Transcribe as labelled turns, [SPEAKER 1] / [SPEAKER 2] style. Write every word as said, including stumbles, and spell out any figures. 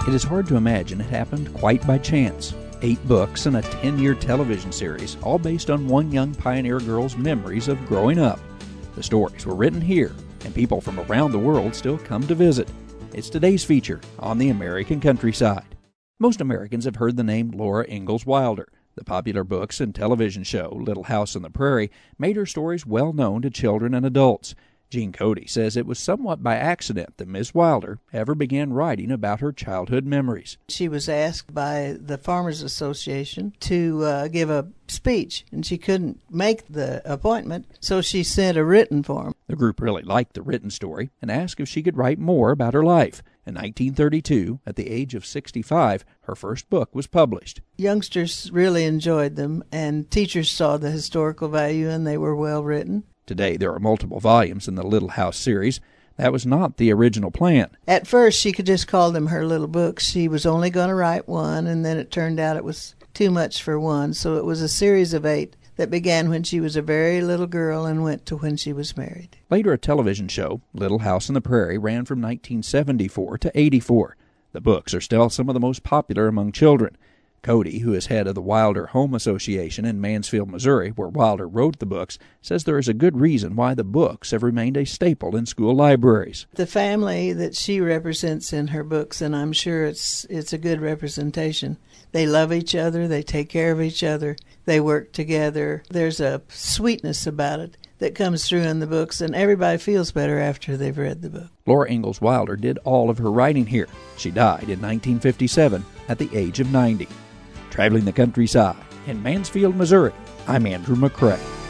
[SPEAKER 1] It is hard to imagine it happened quite by chance. Eight books and a ten-year television series, all based on one young pioneer girl's memories of growing up. The stories were written here, and people from around the world still come to visit. It's today's feature on the American Countryside. Most Americans have heard the name Laura Ingalls Wilder. The popular books and television show Little House on the Prairie made her stories well known to children and adults. Gene Cody says it was somewhat by accident that Miss Wilder ever began writing about her childhood memories.
[SPEAKER 2] She was asked by the Farmers Association to uh, give a speech, and she couldn't make the appointment, so she sent a written form.
[SPEAKER 1] The group really liked the written story and asked if she could write more about her life. In nineteen thirty-two, at the age of sixty-five, her first book was published.
[SPEAKER 2] Youngsters really enjoyed them, and teachers saw the historical value, and they were well written.
[SPEAKER 1] Today, there are multiple volumes in the Little House series. That was not the original plan.
[SPEAKER 2] At first, she could just call them her little books. She was only going to write one, and then it turned out it was too much for one. So it was a series of eight that began when she was a very little girl and went to when she was married.
[SPEAKER 1] Later, a television show, Little House on the Prairie, ran from nineteen seventy-four to eighty-four. The books are still some of the most popular among children. Cody, who is head of the Wilder Home Association in Mansfield, Missouri, where Wilder wrote the books, says there is a good reason why the books have remained a staple in school libraries.
[SPEAKER 2] The family that she represents in her books, and I'm sure it's it's a good representation. They love each other, they take care of each other, they work together. There's a sweetness about it that comes through in the books, and everybody feels better after they've read the book.
[SPEAKER 1] Laura Ingalls Wilder did all of her writing here. She died in nineteen fifty-seven at the age of ninety. Traveling the countryside in Mansfield, Missouri, I'm Andrew McCrae.